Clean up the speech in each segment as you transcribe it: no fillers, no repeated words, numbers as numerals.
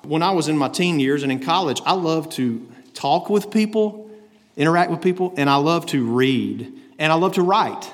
When I was in my teen years and in college, I loved to talk with people, interact with people, and I love to read, and I love to write.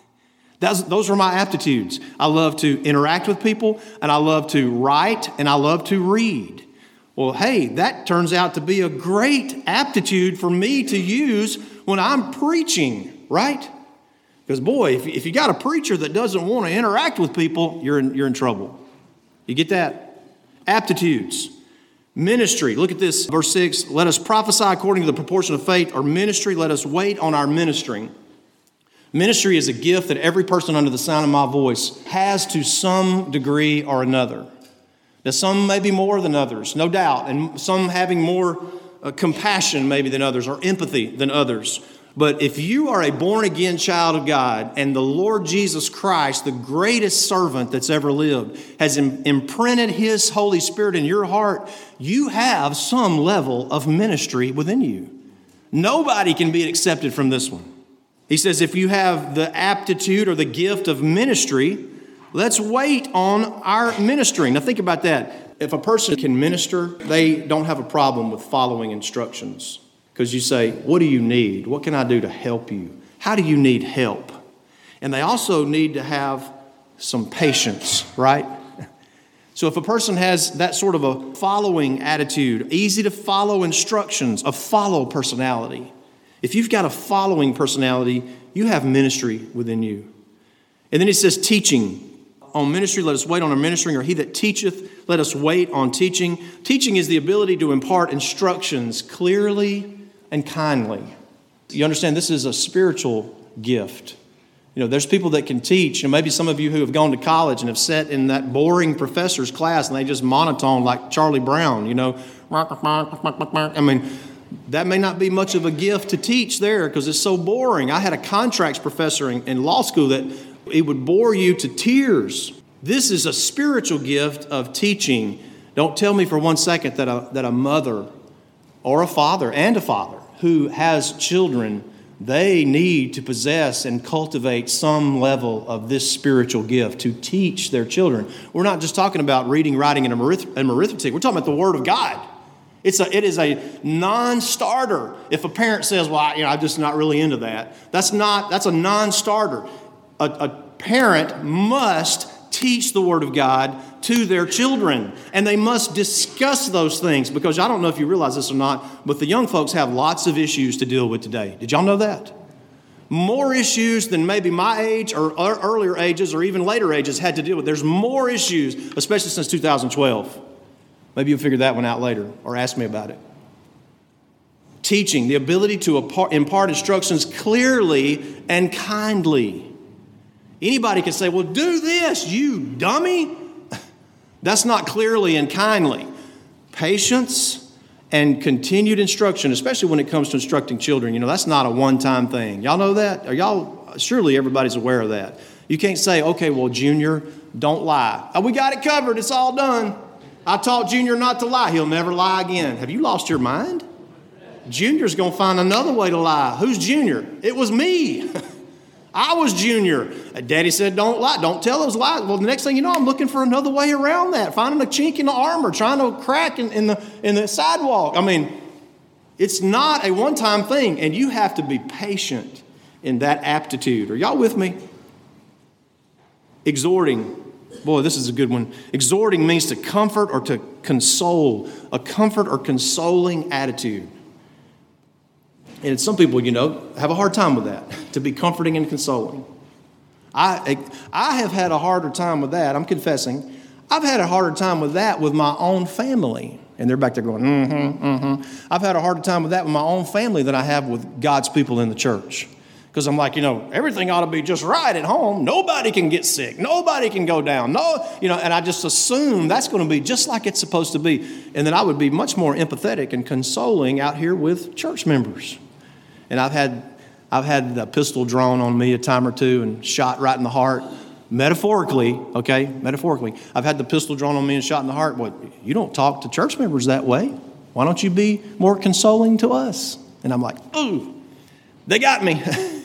Those are my aptitudes. I love to interact with people, and I love to write, and I love to read. Well, hey, that turns out to be a great aptitude for me to use when I'm preaching, right? Because, boy, if you got a preacher that doesn't want to interact with people, you're in trouble. You get that? Aptitudes. Ministry. Look at this, verse 6. Let us prophesy according to the proportion of faith. Or ministry, let us wait on our ministering. Ministry is a gift that every person under the sound of my voice has to some degree or another. Now, some may be more than others, no doubt, and some having more compassion maybe than others, or empathy than others. But if you are a born-again child of God and the Lord Jesus Christ, the greatest servant that's ever lived, has imprinted His Holy Spirit in your heart, you have some level of ministry within you. Nobody can be accepted from this one. He says if you have the aptitude or the gift of ministry, let's wait on our ministering. Now think about that. If a person can minister, they don't have a problem with following instructions. Because you say, what do you need? What can I do to help you? How do you need help? And they also need to have some patience, right? So if a person has that sort of a following attitude, easy to follow instructions, a follow personality. If you've got a following personality, you have ministry within you. And then he says teaching. On ministry, let us wait on our ministering, or he that teacheth, let us wait on teaching. Teaching is the ability to impart instructions clearly and kindly. You understand this is a spiritual gift. You know, there's people that can teach, and maybe some of you who have gone to college and have sat in that boring professor's class and they just monotone like Charlie Brown, you know. I mean, that may not be much of a gift to teach there because it's so boring. I had a contracts professor in law school that it would bore you to tears. This is a spiritual gift of teaching. Don't tell me for one second that a mother or a father who has children, they need to possess and cultivate some level of this spiritual gift to teach their children. We're not just talking about reading, writing, and arithmetic. We're talking about the Word of God. It is a non-starter. If a parent says, well, I'm just not really into that, that's a non-starter. A parent must teach the Word of God to their children, and they must discuss those things, because I don't know if you realize this or not, but the young folks have lots of issues to deal with today. Did y'all know that? More issues than maybe my age or earlier ages or even later ages had to deal with. There's more issues, especially since 2012. Maybe you'll figure that one out later or ask me about it. Teaching, the ability to impart instructions clearly and kindly. Anybody can say, well, do this, you dummy. That's not clearly and kindly. Patience and continued instruction, especially when it comes to instructing children, that's not a one-time thing. Y'all know that? Surely everybody's aware of that. You can't say, okay, well, Junior, don't lie. Oh, we got it covered. It's all done. I taught Junior not to lie. He'll never lie again. Have you lost your mind? Junior's going to find another way to lie. Who's Junior? It was me. I was Junior. Daddy said, don't lie. Don't tell those lies. Well, the next thing you know, I'm looking for another way around that, finding a chink in the armor, trying to crack in the sidewalk. I mean, it's not a one-time thing, and you have to be patient in that aptitude. Are y'all with me? Exhorting. Boy, this is a good one. Exhorting means to comfort or to console, a comfort or consoling attitude. And some people, have a hard time with that, to be comforting and consoling. I have had a harder time with that. I'm confessing. I've had a harder time with that with my own family. And they're back there going, I've had a harder time with that with my own family than I have with God's people in the church. Because I'm like, everything ought to be just right at home. Nobody can get sick. Nobody can go down. And I just assume that's going to be just like it's supposed to be. And then I would be much more empathetic and consoling out here with church members. And I've had the pistol drawn on me a time or two and shot right in the heart. Metaphorically, okay? Metaphorically. I've had the pistol drawn on me and shot in the heart. What? You don't talk to church members that way. Why don't you be more consoling to us? And I'm like, ooh, they got me.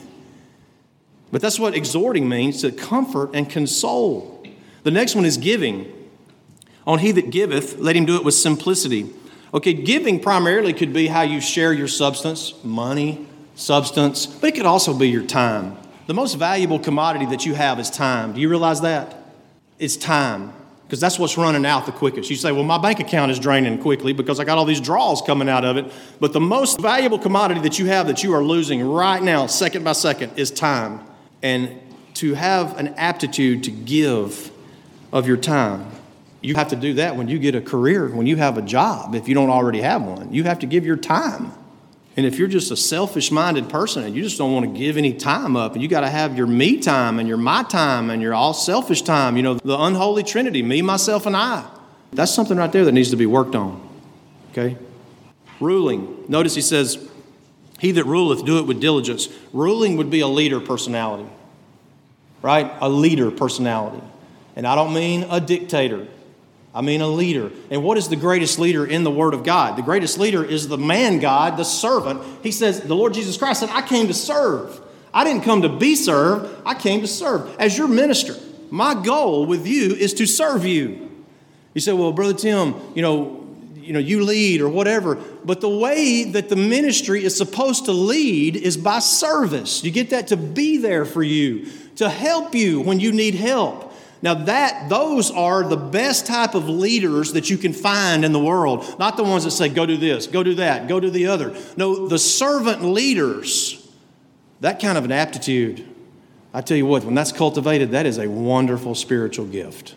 But that's what exhorting means, to comfort and console. The next one is giving. On he that giveth, let him do it with simplicity. Okay, giving primarily could be how you share your substance, money, substance, but it could also be your time. The most valuable commodity that you have is time. Do you realize that? It's time, because that's what's running out the quickest. You say, well, my bank account is draining quickly because I got all these draws coming out of it. But the most valuable commodity that you have that you are losing right now, second by second, is time. And to have an aptitude to give of your time, you have to do that when you get a career, when you have a job, if you don't already have one. You have to give your time. And if you're just a selfish-minded person and you just don't want to give any time up, and you got to have your me time and your my time and your all selfish time, you know, the unholy trinity, me, myself, and I. That's something right there that needs to be worked on, okay? Ruling. Notice he says, he that ruleth, do it with diligence. Ruling would be a leader personality, right? A leader personality. And I don't mean a dictator. I mean a leader. And what is the greatest leader in the Word of God? The greatest leader is the man God, the servant. He says, the Lord Jesus Christ said, I came to serve. I didn't come to be served. I came to serve. As your minister, my goal with you is to serve you. You say, well, Brother Tim, you lead or whatever. But the way that the ministry is supposed to lead is by service. You get that? To be there for you, to help you when you need help. Now those are the best type of leaders that you can find in the world. Not the ones that say, go do this, go do that, go do the other. No, the servant leaders, that kind of an aptitude, I tell you what, when that's cultivated, that is a wonderful spiritual gift.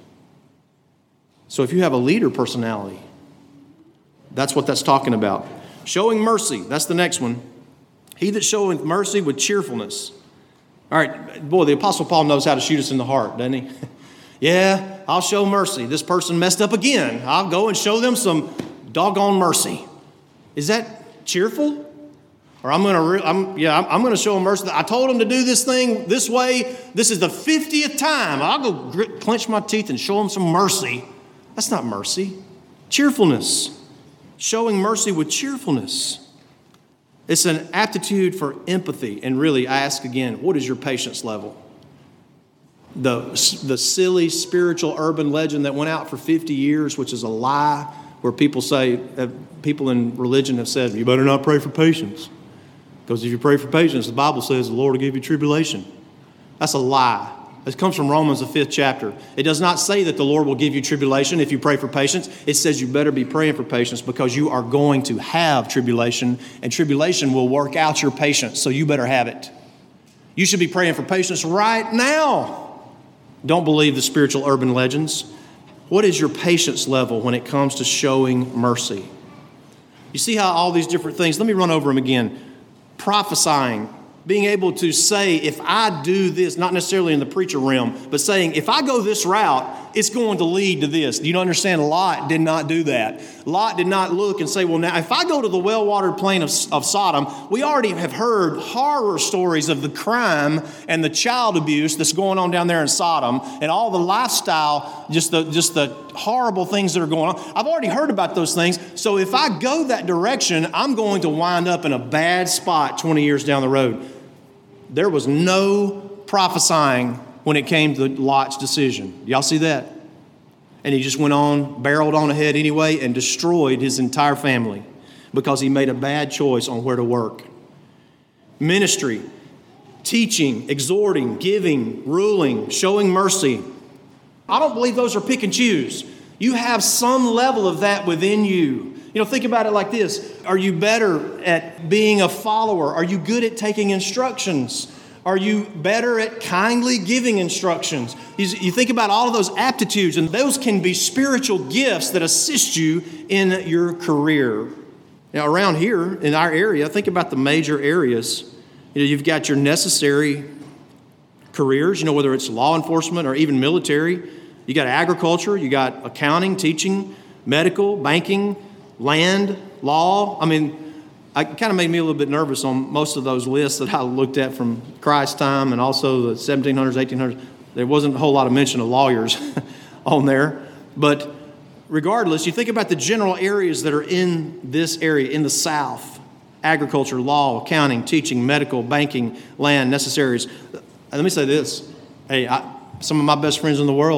So if you have a leader personality, that's what that's talking about. Showing mercy, that's the next one. He that showeth mercy with cheerfulness. All right, boy, the Apostle Paul knows how to shoot us in the heart, doesn't he? Yeah, I'll show mercy. This person messed up again. I'll go and show them some doggone mercy. Is that cheerful? Or I'm going to show them mercy. I told them to do this thing this way. This is the 50th time. I'll go clench my teeth and show them some mercy. That's not mercy. Cheerfulness. Showing mercy with cheerfulness. It's an aptitude for empathy. And really, I ask again, what is your patience level? The silly spiritual urban legend that went out for 50 years, which is a lie, where people in religion have said, you better not pray for patience. Because if you pray for patience, the Bible says the Lord will give you tribulation. That's a lie. It comes from Romans, the 5th chapter. It does not say that the Lord will give you tribulation if you pray for patience. It says you better be praying for patience because you are going to have tribulation, and tribulation will work out your patience, so you better have it. You should be praying for patience right now. Don't believe the spiritual urban legends. What is your patience level when it comes to showing mercy? You see how all these different things, let me run over them again. Prophesying, being able to say, if I do this, not necessarily in the preacher realm, but saying, if I go this route, it's going to lead to this. Do you understand? Lot did not do that. Lot did not look and say, well, now, if I go to the well-watered plain of Sodom, we already have heard horror stories of the crime and the child abuse that's going on down there in Sodom and all the lifestyle, just the horrible things that are going on. I've already heard about those things. So if I go that direction, I'm going to wind up in a bad spot 20 years down the road. There was no prophesying when it came to Lot's decision. Y'all see that? And he just went on, barreled on ahead anyway, and destroyed his entire family because he made a bad choice on where to work. Ministry, teaching, exhorting, giving, ruling, showing mercy. I don't believe those are pick and choose. You have some level of that within you. Think about it like this. Are you better at being a follower? Are you good at taking instructions? Are you better at kindly giving instructions? You think about all of those aptitudes, and those can be spiritual gifts that assist you in your career. Now, around here in our area, think about the major areas. You've got your necessary careers, whether it's law enforcement or even military. You got agriculture, you got accounting, teaching, medical, banking, land, law. It kind of made me a little bit nervous on most of those lists that I looked at from Christ's time and also the 1700s, 1800s. There wasn't a whole lot of mention of lawyers on there. But regardless, you think about the general areas that are in this area, in the South. Agriculture, law, accounting, teaching, medical, banking, land, necessaries. Let me say this. Hey, some of my best friends in the world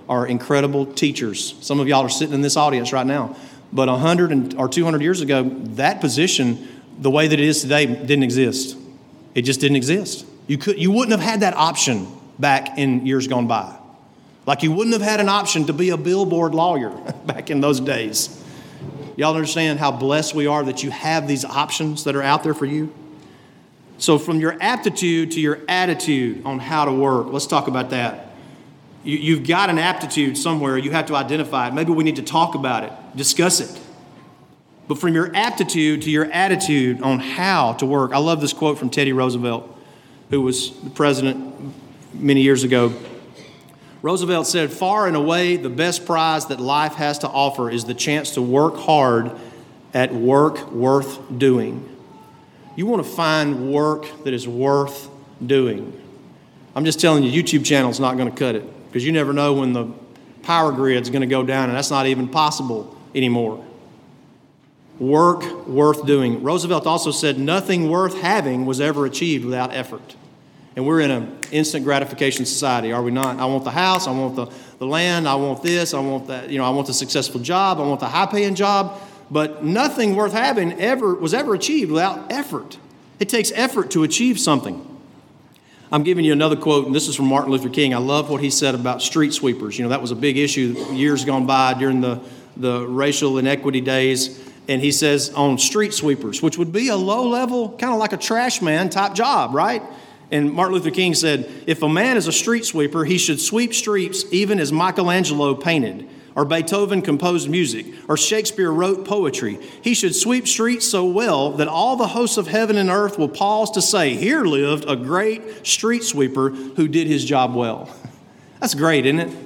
are incredible teachers. Some of y'all are sitting in this audience right now. But 100 or 200 years ago, that position, the way that it is today, didn't exist. It just didn't exist. You wouldn't have had that option back in years gone by. Like you wouldn't have had an option to be a billboard lawyer back in those days. Y'all understand how blessed we are that you have these options that are out there for you? So from your aptitude to your attitude on how to work, let's talk about that. You've got an aptitude somewhere. You have to identify it. Maybe we need to talk about it, discuss it. But from your aptitude to your attitude on how to work. I love this quote from Teddy Roosevelt, who was the president many years ago. Roosevelt said, "Far and away, the best prize that life has to offer is the chance to work hard at work worth doing." You want to find work that is worth doing. I'm just telling you, YouTube channel is not going to cut it, because you never know when the power grid's going to go down, and that's not even possible anymore. Work worth doing. Roosevelt also said, "Nothing worth having was ever achieved without effort." And we're in an instant gratification society, are we not? I want the house, I want the land, I want this, I want that, I want the successful job, I want the high-paying job. But nothing worth having was ever achieved without effort. It takes effort to achieve something. I'm giving you another quote, and this is from Martin Luther King. I love what he said about street sweepers. That was a big issue years gone by during the racial inequity days. And he says on street sweepers, which would be a low-level, kind of like a trash man type job, right? And Martin Luther King said, "If a man is a street sweeper, he should sweep streets even as Michelangelo painted, or Beethoven composed music, or Shakespeare wrote poetry. He should sweep streets so well that all the hosts of heaven and earth will pause to say, 'Here lived a great street sweeper who did his job well.'" That's great, isn't it?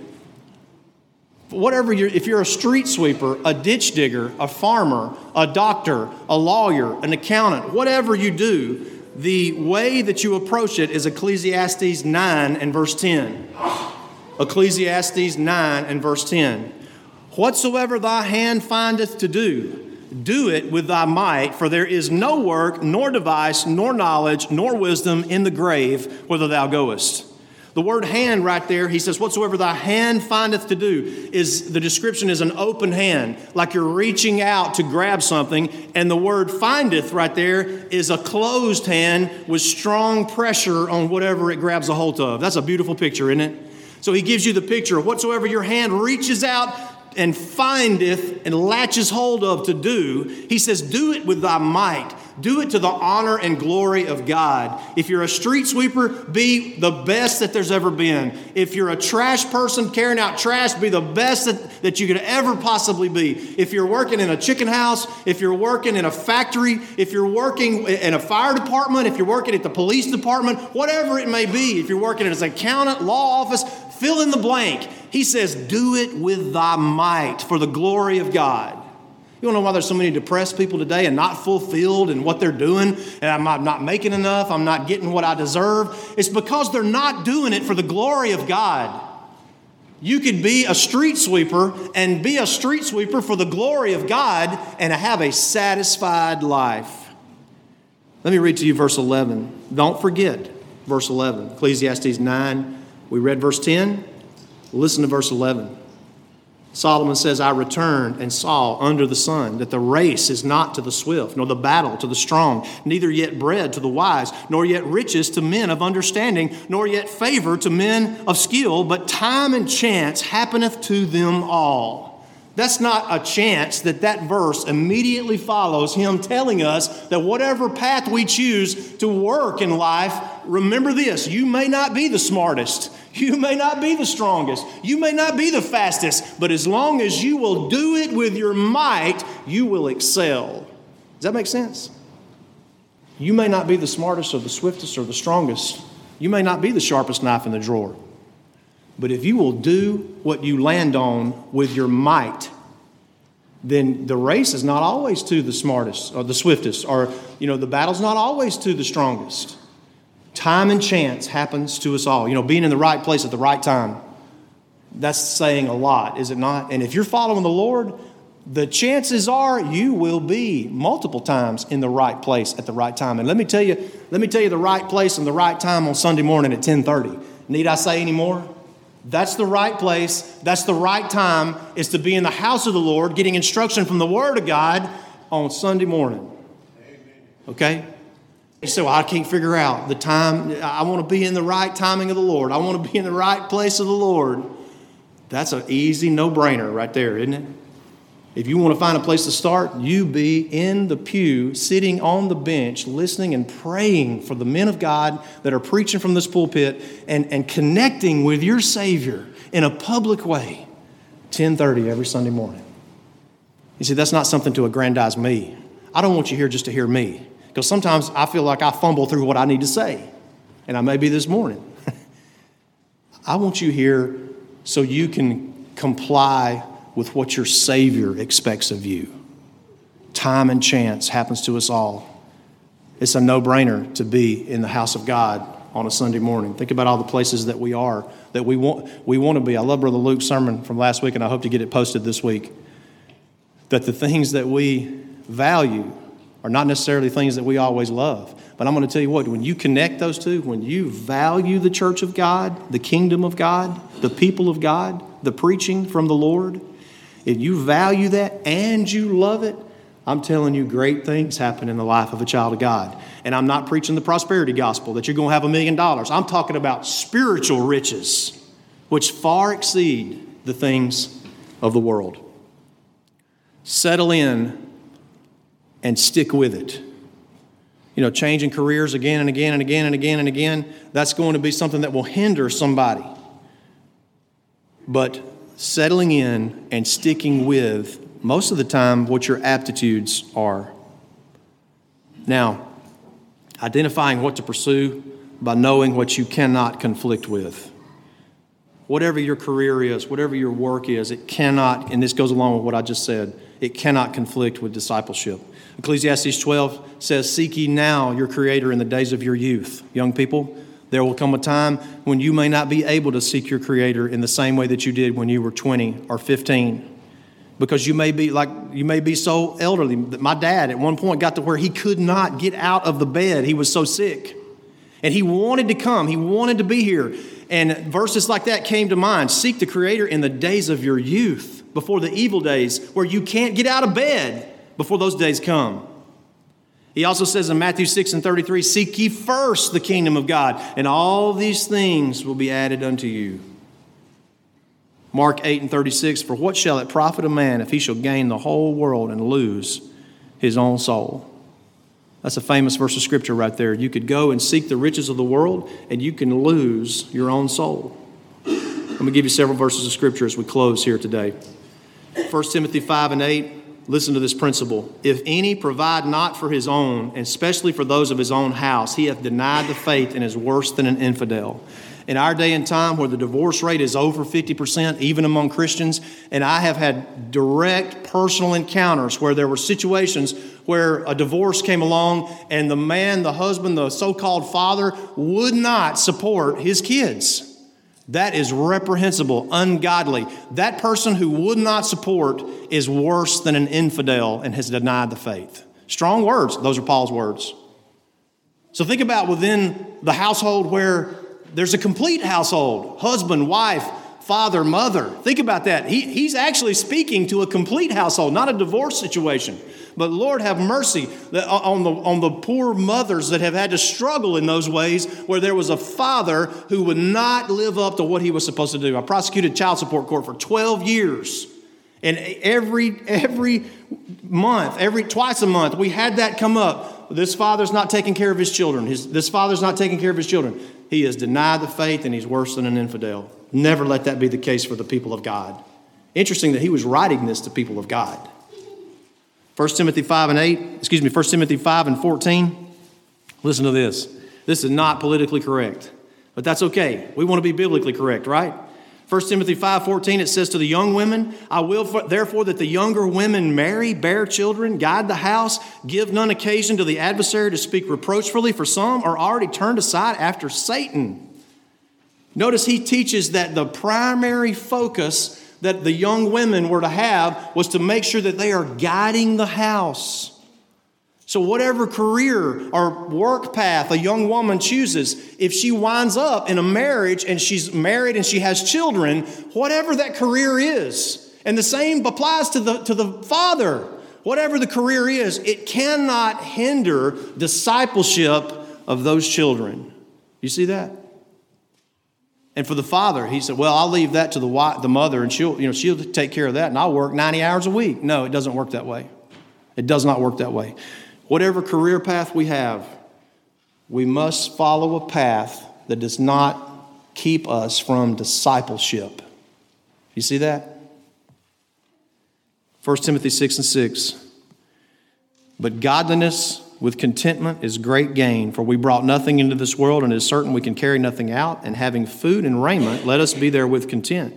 If you're a street sweeper, a ditch digger, a farmer, a doctor, a lawyer, an accountant, whatever you do, the way that you approach it is Ecclesiastes 9 and verse 10. Ecclesiastes 9 and verse 10. "Whatsoever thy hand findeth to do, do it with thy might, for there is no work, nor device, nor knowledge, nor wisdom in the grave whither thou goest." The word hand right there, he says, "Whatsoever thy hand findeth to do," the description is an open hand, like you're reaching out to grab something. And the word findeth right there is a closed hand with strong pressure on whatever it grabs a hold of. That's a beautiful picture, isn't it? So he gives you the picture of whatsoever your hand reaches out and findeth and latches hold of to do. He says, do it with thy might. Do it to the honor and glory of God. If you're a street sweeper, be the best that there's ever been. If you're a trash person carrying out trash, be the best that you could ever possibly be. If you're working in a chicken house, if you're working in a factory, if you're working in a fire department, if you're working at the police department, whatever it may be, if you're working as an accountant, law office, fill in the blank. He says, do it with thy might for the glory of God. You want to know why there's so many depressed people today and not fulfilled in what they're doing? And I'm not making enough. I'm not getting what I deserve. It's because they're not doing it for the glory of God. You could be a street sweeper and be a street sweeper for the glory of God and have a satisfied life. Let me read to you verse 11. Don't forget verse 11. Ecclesiastes 9. We read verse 10. Listen to verse 11. Solomon says, "I returned and saw under the sun that the race is not to the swift, nor the battle to the strong, neither yet bread to the wise, nor yet riches to men of understanding, nor yet favor to men of skill, but time and chance happeneth to them all." That's not a chance that verse immediately follows him telling us that whatever path we choose to work in life, remember this, you may not be the smartest. You may not be the strongest. You may not be the fastest. But as long as you will do it with your might, you will excel. Does that make sense? You may not be the smartest or the swiftest or the strongest. You may not be the sharpest knife in the drawer. But if you will do what you land on with your might, then the race is not always to the smartest or the swiftest, or, the battle's not always to the strongest. Time and chance happens to us all. Being in the right place at the right time. That's saying a lot, is it not? And if you're following the Lord, the chances are you will be multiple times in the right place at the right time. And let me tell you the right place and the right time on Sunday morning at 10:30. Need I say any more? That's the right place. That's the right time, is to be in the house of the Lord, getting instruction from the Word of God on Sunday morning. Okay? You say, well, I can't figure out the time. I want to be in the right timing of the Lord. I want to be in the right place of the Lord. That's an easy no-brainer right there, isn't it? If you want to find a place to start, you be in the pew, sitting on the bench, listening and praying for the men of God that are preaching from this pulpit and connecting with your Savior in a public way, 10:30 every Sunday morning. You see, that's not something to aggrandize me. I don't want you here just to hear me, because sometimes I feel like I fumble through what I need to say, and I may be this morning. I want you here so you can comply with what your Savior expects of you. Time and chance happens to us all. It's a no-brainer to be in the house of God on a Sunday morning. Think about all the places that we are, that we want to be. I love Brother Luke's sermon from last week, and I hope to get it posted this week. That the things that we value are not necessarily things that we always love. But I'm going to tell you what, when you connect those two, when you value the church of God, the kingdom of God, the people of God, the preaching from the Lord, if you value that and you love it, I'm telling you, great things happen in the life of a child of God. And I'm not preaching the prosperity gospel that you're going to have $1 million. I'm talking about spiritual riches, which far exceed the things of the world. Settle in and stick with it. You know, changing careers again and again and again and again and again, that's going to be something that will hinder somebody. But settling in and sticking with, most of the time, what your aptitudes are. Now, identifying what to pursue by knowing what you cannot conflict with. Whatever your career is, whatever your work is, it cannot, and this goes along with what I just said, it cannot conflict with discipleship. Ecclesiastes 12 says, "Seek ye now your Creator in the days of your youth." Young people, there will come a time when you may not be able to seek your Creator in the same way that you did when you were 20 or 15. Because you may be so elderly. My dad at one point got to where he could not get out of the bed. He was so sick. And he wanted to come. He wanted to be here. And verses like that came to mind. Seek the Creator in the days of your youth, before the evil days where you can't get out of bed, before those days come. He also says in Matthew 6:33, "Seek ye first the kingdom of God, and all these things will be added unto you." Mark 8:36, "For what shall it profit a man if he shall gain the whole world and lose his own soul?" That's a famous verse of Scripture right there. You could go and seek the riches of the world, and you can lose your own soul. Let me give you several verses of Scripture as we close here today. 1 Timothy 5:8, listen to this principle. "If any provide not for his own, and especially for those of his own house, he hath denied the faith and is worse than an infidel." In our day and time where the divorce rate is over 50%, even among Christians, and I have had direct personal encounters where there were situations where a divorce came along and the man, the husband, the so-called father would not support his kids. That is reprehensible, ungodly. That person who would not support is worse than an infidel and has denied the faith. Strong words. Those are Paul's words. So think about within the household where there's a complete household, husband, wife, father, mother. Think about that. He's actually speaking to a complete household, not a divorce situation. But Lord, have mercy on the poor mothers that have had to struggle in those ways where there was a father who would not live up to what he was supposed to do. I prosecuted child support court for 12 years. And every month, twice a month, we had that come up. This father's not taking care of his children. This father's not taking care of his children. He has denied the faith and he's worse than an infidel. Never let that be the case for the people of God. Interesting that he was writing this to people of God. 1 Timothy 5 and 14. Listen to this. This is not politically correct, but that's okay. We want to be biblically correct, right? 1 Timothy 5:14, it says to the young women, "I will therefore that the younger women marry, bear children, guide the house, give none occasion to the adversary to speak reproachfully, for some are already turned aside after Satan." Notice he teaches that the primary focus that the young women were to have was to make sure that they are guiding the house. So whatever career or work path a young woman chooses, if she winds up in a marriage and she's married and she has children, whatever that career is, and the same applies to the father, whatever the career is, it cannot hinder discipleship of those children. You see that? And for the father, he said, well, I'll leave that to the mother and she'll take care of that and I'll work 90 hours a week. No, it doesn't work that way. It does not work that way. Whatever career path we have, we must follow a path that does not keep us from discipleship. You see that? 1 Timothy 6:6. But godliness with contentment is great gain, for we brought nothing into this world, and it is certain we can carry nothing out. And having food and raiment, let us be therewith content.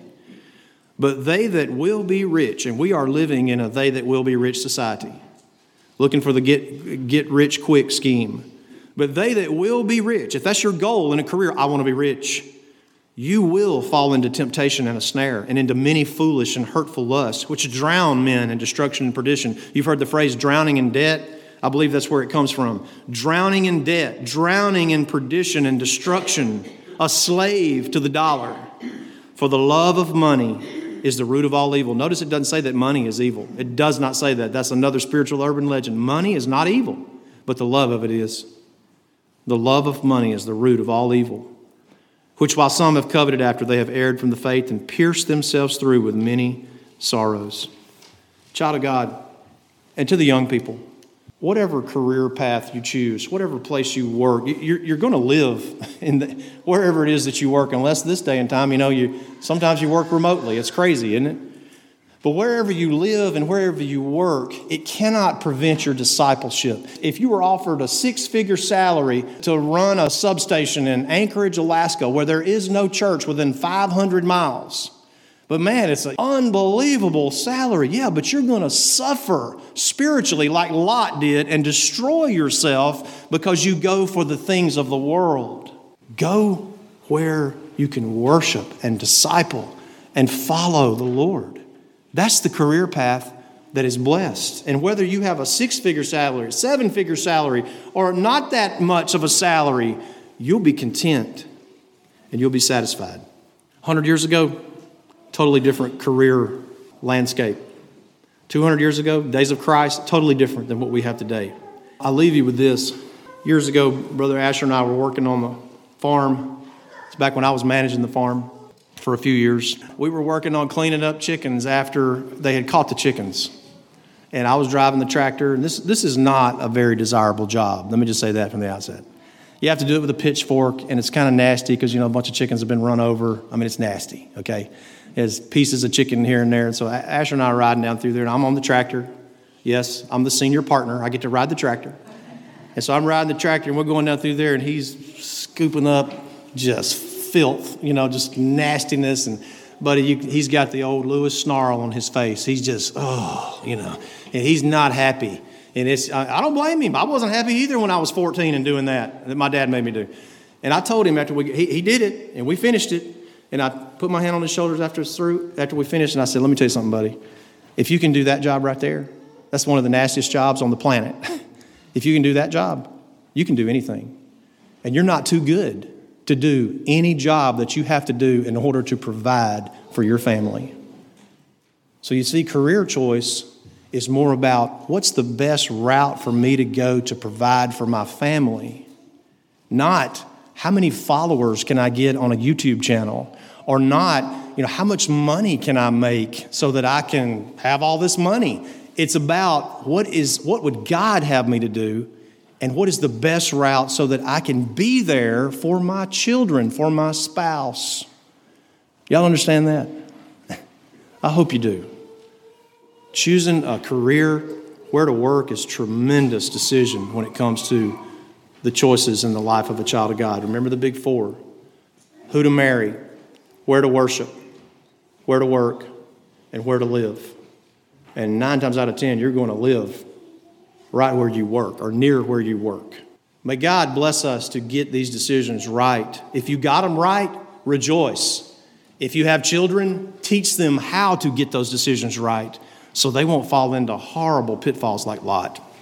But they that will be rich, and we are living in a they that will be rich society, looking for the get rich quick scheme. But they that will be rich, if that's your goal in a career, I want to be rich, you will fall into temptation and a snare and into many foolish and hurtful lusts, which drown men in destruction and perdition. You've heard the phrase drowning in debt. I believe that's where it comes from. Drowning in debt, drowning in perdition and destruction, a slave to the dollar. For the love of money is the root of all evil. Notice it doesn't say that money is evil. It does not say that. That's another spiritual urban legend. Money is not evil, but the love of it is. The love of money is the root of all evil, which while some have coveted after, they have erred from the faith and pierced themselves through with many sorrows. Child of God, and to the young people, whatever career path you choose, whatever place you work, you're going to live wherever it is that you work, unless this day and time, sometimes you work remotely. It's crazy, isn't it? But wherever you live and wherever you work, it cannot prevent your discipleship. If you were offered a 6-figure salary to run a substation in Anchorage, Alaska, where there is no church within 500 miles, but man, it's an unbelievable salary. Yeah, but you're going to suffer spiritually like Lot did and destroy yourself because you go for the things of the world. Go where you can worship and disciple and follow the Lord. That's the career path that is blessed. And whether you have a 6-figure salary, 7-figure salary, or not that much of a salary, you'll be content and you'll be satisfied. 100 years ago, totally different career landscape. 200 years ago, days of Christ, totally different than what we have today. I'll leave you with this. Years ago, Brother Asher and I were working on the farm. It's back when I was managing the farm for a few years. We were working on cleaning up chickens after they had caught the chickens. And I was driving the tractor, and this is not a very desirable job. Let me just say that from the outset. You have to do it with a pitchfork, and it's kind of nasty because, a bunch of chickens have been run over. I mean, it's nasty, okay? There's pieces of chicken here and there. And so Asher and I are riding down through there, and I'm on the tractor. Yes, I'm the senior partner. I get to ride the tractor. And so I'm riding the tractor, and we're going down through there, and he's scooping up just filth, just nastiness. And buddy, he's got the old Lewis snarl on his face. He's just, and he's not happy. And I don't blame him. I wasn't happy either when I was 14 and doing that my dad made me do. And I told him after he did it, and we finished it. And I put my hand on his shoulders after we finished, and I said, let me tell you something, buddy. If you can do that job right there, that's one of the nastiest jobs on the planet. If you can do that job, you can do anything. And you're not too good to do any job that you have to do in order to provide for your family. So you see, career choice is more about what's the best route for me to go to provide for my family, not how many followers can I get on a YouTube channel, or not, how much money can I make so that I can have all this money. It's about what would God have me to do, and what is the best route so that I can be there for my children, for my spouse. Y'all understand that? I hope you do. Choosing a career, where to work, is a tremendous decision when it comes to the choices in the life of a child of God. Remember the big 4. Who to marry, where to worship, where to work, and where to live. And 9 times out of 10, you're going to live right where you work or near where you work. May God bless us to get these decisions right. If you got them right, rejoice. If you have children, teach them how to get those decisions right so they won't fall into horrible pitfalls like Lot.